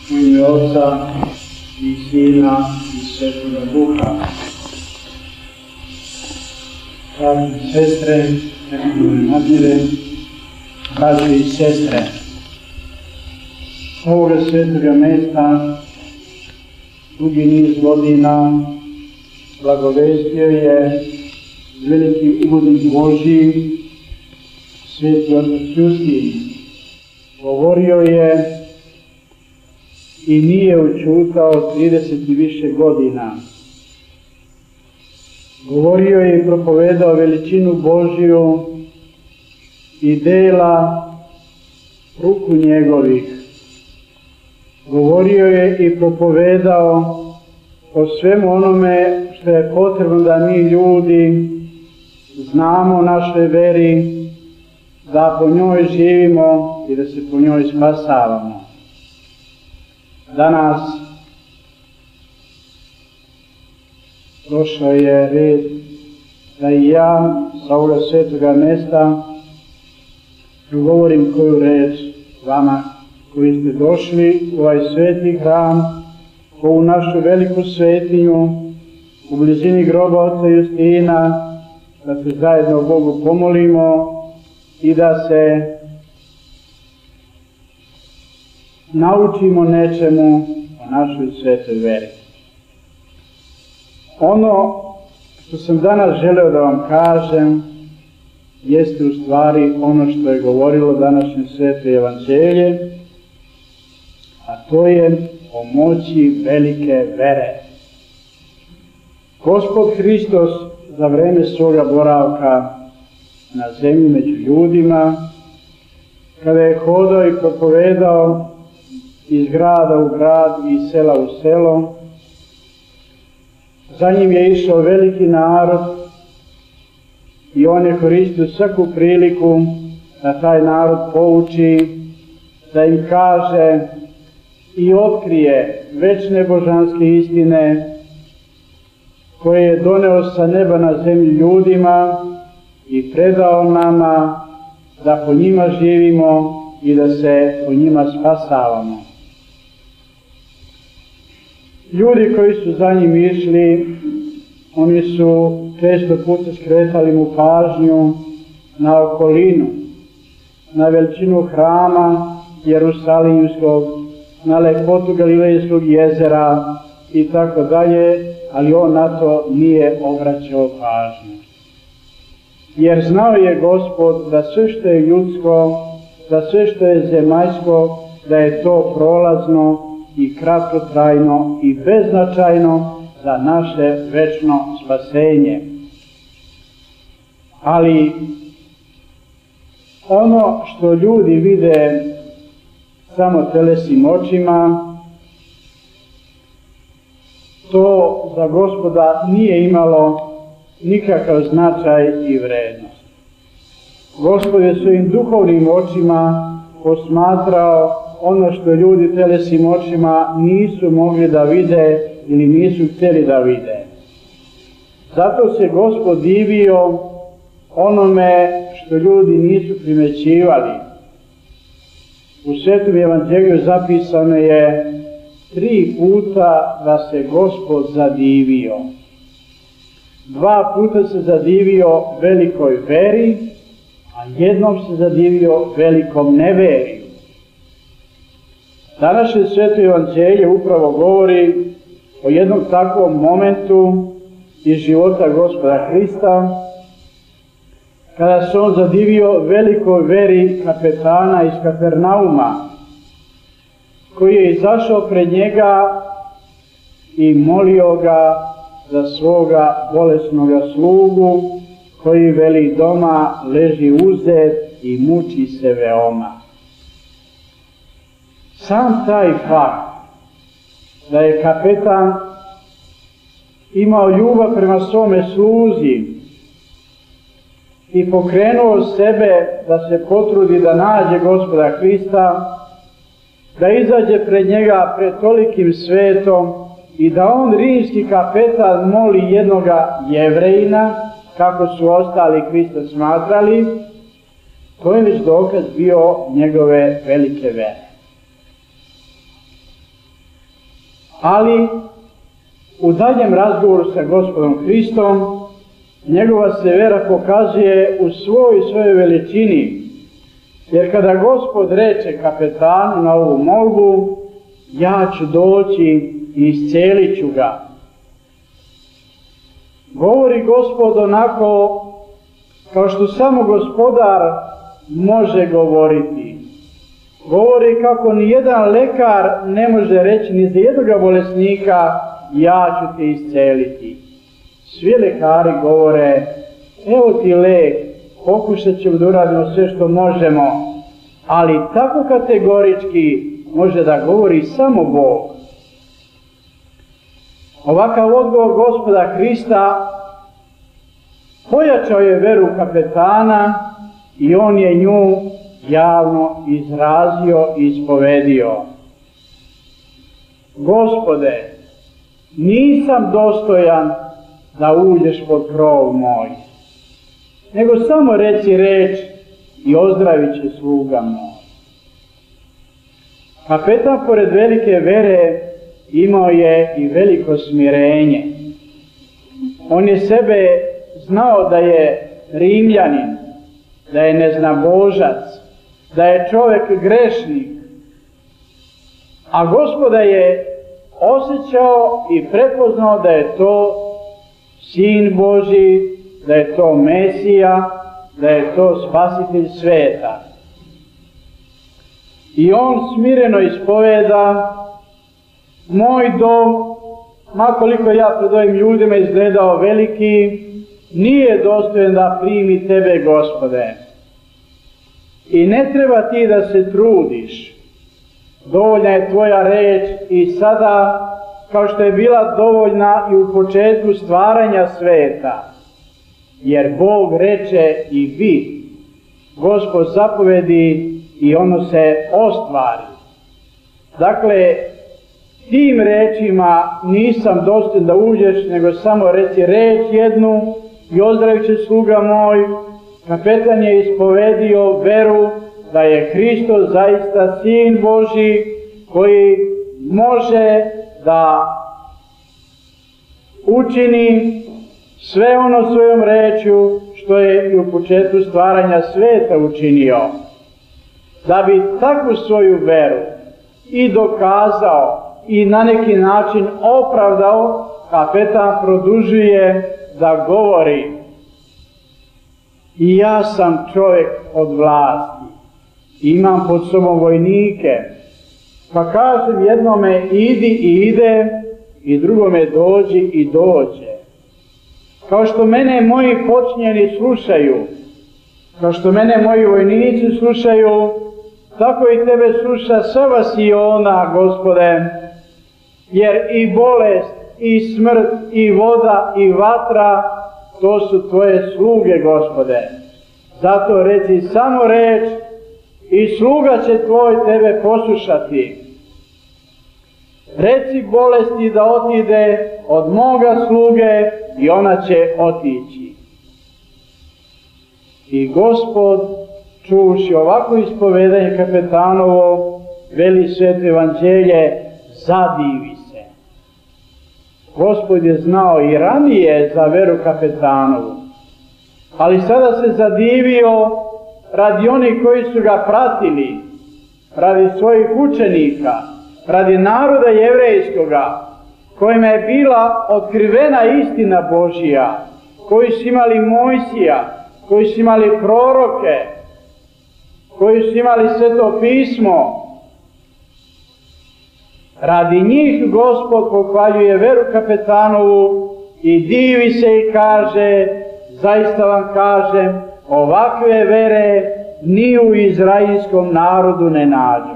U ime Oca i Sina i Svetoga Duha. Dragi sestre, dragi nadmire, braće i sestre, ovoga svetoga mesta dugi niz godina blagovestio je veliki ugodnik Božji, Sveti otac Justin. Govorio je i nije učutao 30 i više godina. Govorio je i propovedao veličinu Božju i dela ruku njegovih. Govorio je i propovedao o svemu onome što je potrebno da mi ljudi znamo našoj veri, da po njoj živimo i da se po njoj spasavamo. Danas došao je red da i ja sa ovoga svetoga mesta govorim koju reč vama koji ste došli u ovaj sveti hram, u ovu našu veliku svetinju, u blizini groba oca Justina, da se zajedno Bogu pomolimo i da se naučimo nečemu o našoj svetoj veri. Ono što sam danas želeo da vam kažem jeste u stvari ono što je govorilo današnje sveto evanđelje, a to je o moći velike vere. Gospod Hristos za vreme svoga boravka na zemlji među ljudima, kada je hodao i propovedao iz grada u grad i iz sela u selo, za njim je išao veliki narod i on je koristio svaku priliku da taj narod pouči, da im kaže i otkrije večne božanske istine koje je doneo sa neba na zemlju ljudima i predao nama da po njima živimo i da se po njima spasavamo. Ljudi koji su za njim išli, oni su često puta skretali mu pažnju na okolinu, na veličinu hrama Jerusalimskog, na lepotu Galilejskog jezera i tako dalje, ali on na to nije obraćao pažnju. Jer znao je Gospod da sve što je ljudsko, da sve što je zemaljsko, da je to prolazno i kratkotrajno i beznačajno za naše večno spasenje. Ali ono što ljudi vide samo telesnim očima, to za Gospoda nije imalo nikakav značaj i vrednost. Gospod je svojim duhovnim očima posmatrao ono što ljudi telesnim očima nisu mogli da vide ili nisu htjeli da vide. Zato se Gospod divio onome što ljudi nisu primećivali. U Svetom evanđelju zapisano je 3 puta da se Gospod zadivio. 2 puta se zadivio velikoj veri, a jednom se zadivio velikom neveriju. Današnje sveto evanđelje upravo govori o jednom takvom momentu iz života Gospoda Hrista, kada se on zadivio velikoj veri kapetana iz Kapernauma, koji je izašao pred njega i molio ga za svoga bolesnoga slugu, koji veli doma leži uzet i muči se veoma. Sam taj fakt da je kapetan imao ljubav prema svome sluzi i pokrenuo sebe da se potrudi da nađe Gospoda Hrista, da izađe pred njega pred tolikim svetom i da on, rimski kapetan, moli jednoga Jevrejina, kako su ostali Hrista smatrali, to je već dokaz bio njegove velike vere. Ali u daljem razgovoru sa Gospodom Hristom njegova se vera pokazuje u svojoj veličini. Jer kada Gospod reče kapetanu na ovu molbu, ja ću doći i iscijelit ću ga. Govori Gospod onako kao što samo Gospodar može govoriti. Govori kako ni jedan lekar ne može reći ni za jednoga bolesnika, ja ću te isceliti. Svi lekari govore, evo ti lek, pokušat ćemo da uradimo sve što možemo, ali tako kategorički može da govori samo Bog. Ovakav odgovor Gospoda Hrista pojačao je veru kapetana i on je nju javno izrazio i ispovedio. Gospode, nisam dostojan da uđeš pod krov moj, nego samo reci reč i ozdravit će sluga moj. Kapetan pored velike vere imao je i veliko smirenje. On je sebe znao da je Rimljanin, da je neznabožac, da je čovjek grešnik, a Gospoda je osjećao i prepoznao da je to Sin Božji, da je to Mesija, da je to Spasitelj sveta. I on smireno ispoveda, moj dom, makoliko ja pred ovim ljudima izgledao veliki, nije dostojan da primi tebe, Gospode. I ne treba ti da se trudiš. Dovoljna je tvoja reč i sada, kao što je bila dovoljna i u početku stvaranja sveta. Jer Bog reče i bi. Gospod zapovedi i ono se ostvari. Dakle, tim rečima nisam dostojan da uđeš, nego samo reci reč jednu i ozdravit će sluga moj. Kapetan je ispovedio veru da je Hristos zaista Sin Božji koji može da učini sve ono svojom rečju što je i u početku stvaranja sveta učinio. Da bi takvu svoju veru i dokazao i na neki način opravdao, kapetan produžuje da govori: i ja sam čovjek od vlasti, imam pod sobom vojnike, pa kažem jednome idi i ide, i drugome dođi i dođe. Kao što mene moji počinjeni slušaju, kao što mene moji vojnici slušaju, tako i tebe sluša sva vasiona, Gospode, jer i bolest, i smrt, i voda, i vatra, to su tvoje sluge, Gospode. Zato reci samo reč i sluga će tvoj tebe poslušati. Reci bolesti da otide od moga sluge i ona će otići. I Gospod, čuvši ovako ispovedanje kapetanovo, veli Sveto evanđelje, zadivi se. Gospod je znao i ranije za veru kapetanovu, ali sada se zadivio radi onih koji su ga pratili, radi svojih učenika, radi naroda jevrejskoga, kojima je bila otkrivena istina Božija, koji su imali Mojsija, koji su imali proroke, koji su imali Sveto pismo. Radi njih Gospod pohvaljuje veru kapetanovu i divi se i kaže, zaista vam kažem, ovakve vere ni u izraelskom narodu ne nađu.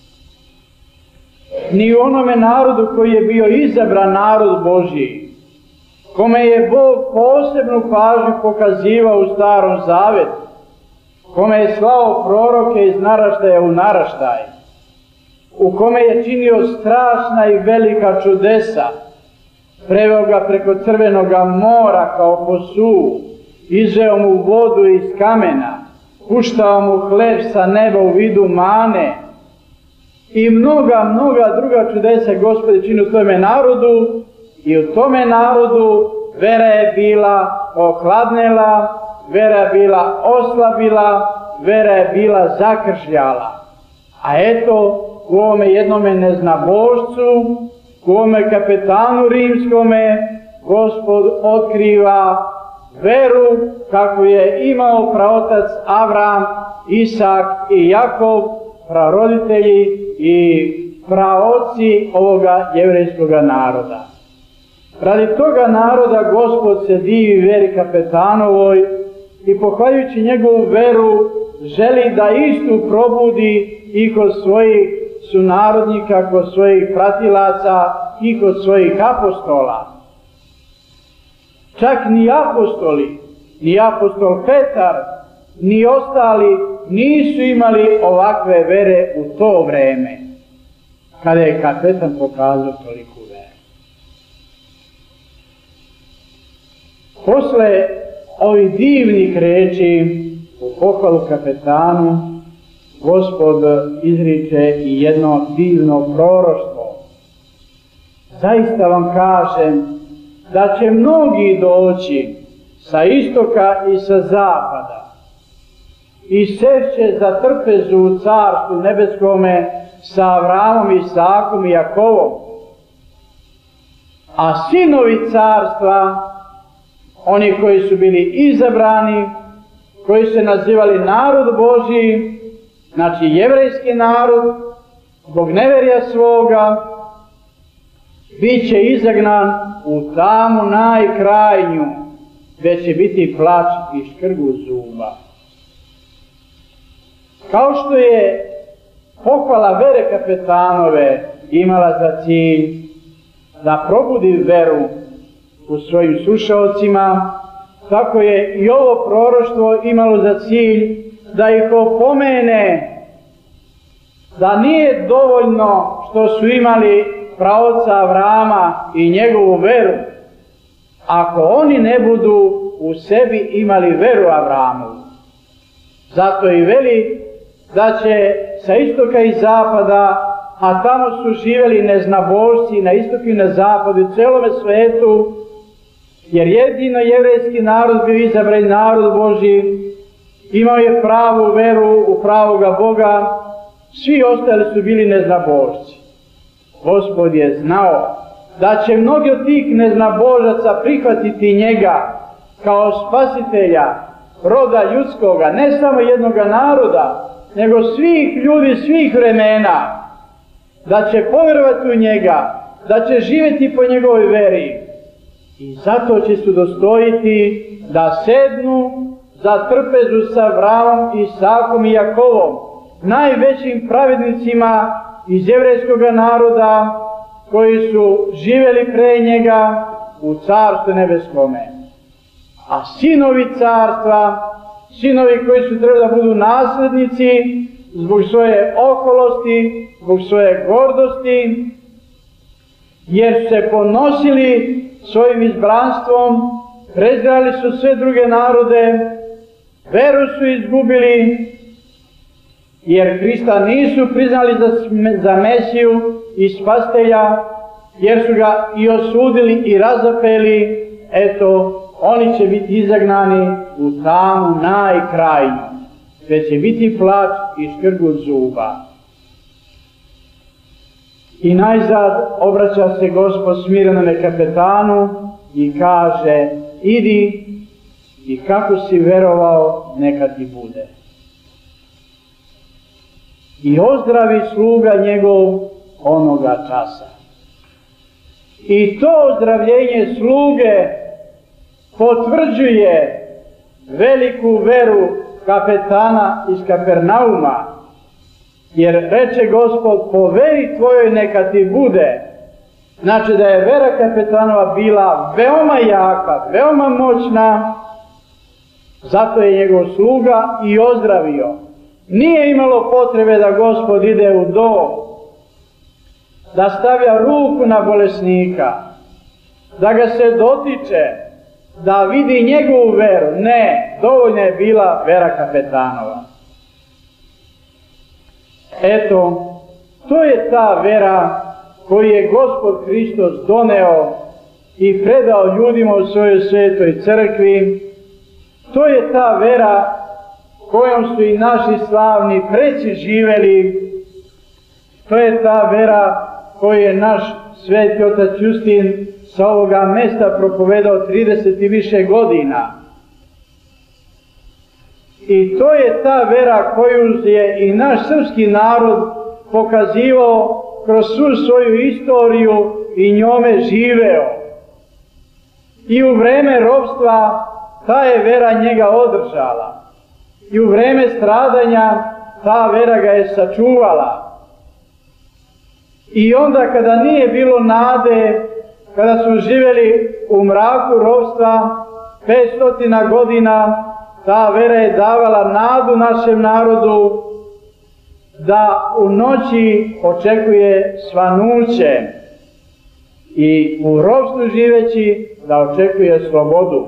Ni u onome narodu koji je bio izabran narod Božji, kome je Bog posebnu pažnju pokazivao u Starom Zavetu, kome je slao proroke iz naraštaja u naraštaj, u kome je činio strašna i velika čudesa, preveo ga preko Crvenoga mora kao po suvu, izveo mu vodu iz kamena, puštao mu hleb sa neba u vidu mane, i mnoga druga čudesa Gospod čini u tome narodu, i u tome narodu vera je bila ohladnela, vera je bila oslabila, vera je bila zakršljala. A eto, u ovome jednome neznabošcu, u ovome kapetanu rimskome, Gospod otkriva veru kakvu je imao praotac Avram, Isak i Jakov, praroditelji i praoci ovoga jevrejskoga naroda. Radi toga naroda Gospod se divi veri kapetanovoj i pohvaljujući njegovu veru želi da istu probudi i kod svojih sunarodnika, kod svojih pratilaca i kod svojih apostola. Čak ni apostoli, ni apostol Petar, ni ostali nisu imali ovakve vere u to vreme, kada je kapetan pokazao toliku veru. Posle ovih divnih reči u pohvalu kapetanu, Gospod izriče i jedno divno proroštvo. Zaista vam kažem da će mnogi doći sa istoka i sa zapada i sešće za trpezu u carstvu nebeskome sa Avramom, Isakom i Jakovom. A sinovi carstva, oni koji su bili izabrani, koji se nazivali narod Božji, znači jevrejski narod, zbog neverja svoga, bit će izagnan u tamu najkrajnju, gdje će biti plač i škrgu zuba. Kao što je pohvala vere kapetanove imala za cilj da probudi veru u svojim slušaocima, tako je i ovo proroštvo imalo za cilj da ih opomene da nije dovoljno što su imali praoca Avrama i njegovu veru, ako oni ne budu u sebi imali veru Avramovu. Zato i veli da će sa istoka i zapada, a tamo su živjeli neznabošci na istoku i na zapadu, u celome svetu, jer jedino jevrejski narod bio izabran narod Božji, imao je pravu veru u pravoga Boga, svi ostali su bili neznabošci. Gospod je znao da će mnogi od tih neznabožaca prihvatiti njega kao spasitelja roda ljudskoga, ne samo jednoga naroda, nego svih ljudi, svih vremena, da će povjerovati u njega, da će živjeti po njegovoj veri. I zato će se udostojiti da sednu za trpezu sa Avramom, Isakom i Jakovom, najvećim pravednicima iz jevrejskog naroda koji su živjeli pre njega u carstvu nebeskome. A sinovi carstva, sinovi koji su trebali da budu naslednici zbog svoje oholosti, zbog svoje gordosti, jer su se ponosili svojim izbranstvom, prezirali su sve druge narode, veru su izgubili, jer Hrista nisu priznali za Mesiju i spasitelja, jer su ga i osudili i razapeli, eto, oni će biti izagnani u tamu najkrajnju, gdje će biti plač i škrgut zuba. I najzad obraća se Gospod smirenome kapetanu i kaže: idi i kako si verovao, neka ti bude. I ozdravi sluga njegov onoga časa. I to ozdravljenje sluge potvrđuje veliku veru kapetana iz Kapernauma, jer reče Gospod: po veri tvojoj neka ti bude. Znači da je vera kapetanova bila veoma jaka, veoma moćna, zato je njegov sluga i ozdravio. Nije imalo potrebe da Gospod ide u dom, da stavlja ruku na bolesnika, da ga se dotiče, da vidi njegovu veru. Ne, dovoljna je bila vera kapetanova. Eto, To je ta vera koju je Gospod Hristos doneo i predao ljudima u svojoj svetoj crkvi. To je ta vera kojom su i naši slavni preci živeli. To je ta vera koju je naš sveti otac Justin sa ovoga mesta propovedao 30 i više godina. I to je ta vera koju je i naš srpski narod pokazivao kroz svu svoju istoriju i njome živeo. I u vreme ropstva ta je vera njega održala. I u vreme stradanja ta vera ga je sačuvala. I onda kada nije bilo nade, kada smo živjeli u mraku ropstva 500 godina, ta vera je davala nadu našem narodu da u noći očekuje svanuće i u ropstvu živeći da očekuje slobodu.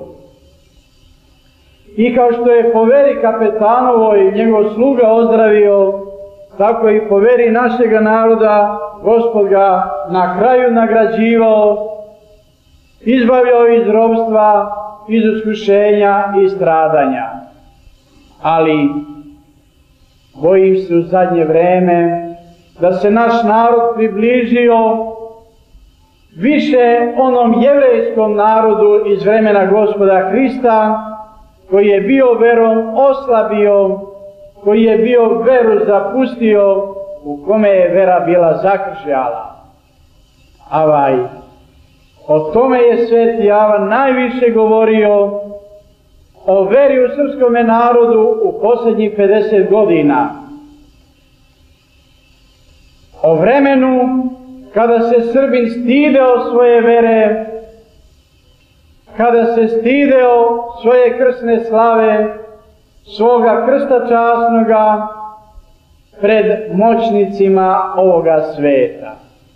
I kao što je po veri Kapetanovoj njegov sluga ozdravio, tako i po veri našega naroda Gospod ga na kraju nagrađivao, izbavljao iz ropstva, iz iskušenja i stradanja. Ali bojim se u zadnje vreme da se naš narod približio više onom jevrejskom narodu iz vremena Gospoda Hrista, koji je bio verom oslabio, koji je bio veru zapustio, u kome je vera bila zakršljala. O tome je sveti Javan najviše govorio, o veri u srpskome narodu u posljednjih 50 godina. O vremenu kada se Srbin stideo svoje vere, kada se stideo svoje krsne slave, svoga krsta časnoga pred moćnicima ovoga sveta.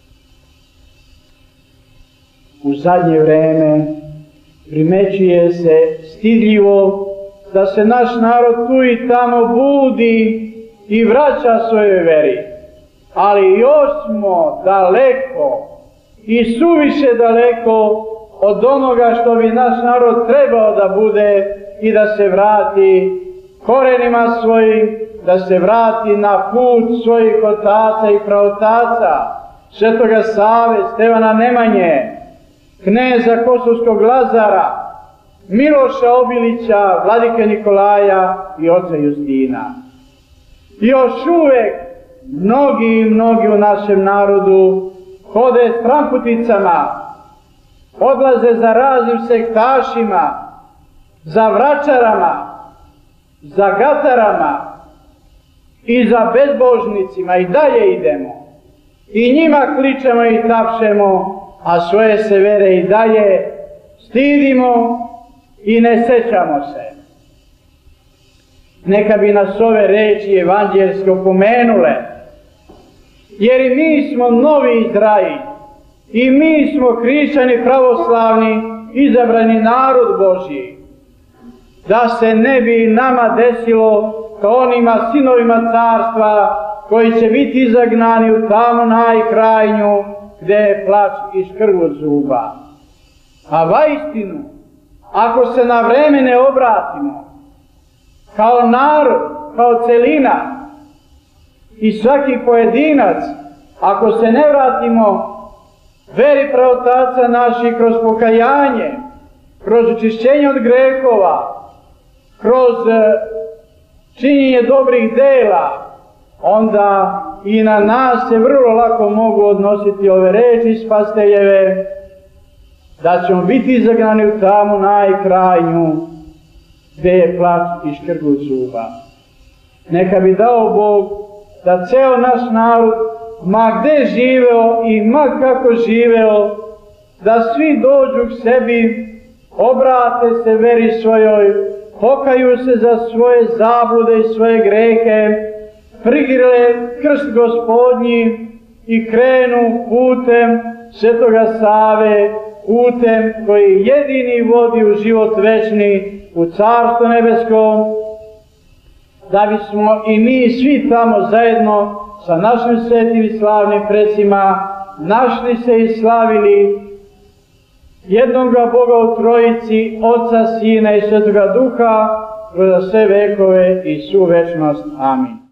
U zadnje vreme primećuje se stidljivo da se naš narod tu i tamo budi i vraća svojoj veri. Ali još smo daleko i suviše daleko od onoga što bi naš narod trebao da bude i da se vrati korenima svojim, da se vrati na put svojih otaca i praotaca, Svetoga Save, Stevana Nemanje, kneza Kosovskog Lazara, Miloša Obilića, vladike Nikolaja i oca Justina. Još uvek mnogi u našem narodu hode s tramputicama, odlaze za raznim sektašima, za vračarama, za gatarama i za bezbožnicima i dalje idemo. I njima kličemo i tapšemo, a svoje se vere i dalje stidimo i ne sećamo se. Neka bi nas ove reči evanđelske opomenule, jer i mi smo novi Izrael, i mi smo hrišćani pravoslavni, izabrani narod Božji, da se ne bi nama desilo kao onima sinovima carstva koji će biti izagnani u tamu najkrajnju gde je plač i škrgut zuba. A vaistinu, ako se na vreme ne obratimo, kao narod, kao celina i svaki pojedinac, ako se ne vratimo veri praotaca naših kroz pokajanje, kroz očišćenje od grehova, kroz činjenje dobrih dela, onda i na nas se vrlo lako mogu odnositi ove reči Spasiteljeve, da ćemo biti izagnani u tamu najkrajnju, gde je plač i škrgut zuba. Neka bi dao Bog da ceo naš narod, ma gde živeo i ma kako živeo, da svi dođu k sebi, obrate se veri svojoj, pokaju se za svoje zablude i svoje grehe, prigrle krst Gospodnji i krenu putem Svetoga Save, putem koji jedini vodi u život večni, u Carstvo nebesko, da bismo i mi svi tamo zajedno sa našim svetim i slavnim predsima našli se i slavili jednoga Boga u Trojici, Oca, Sina i Svetoga Duha, kroz sve vekove i svu večnost. Amin.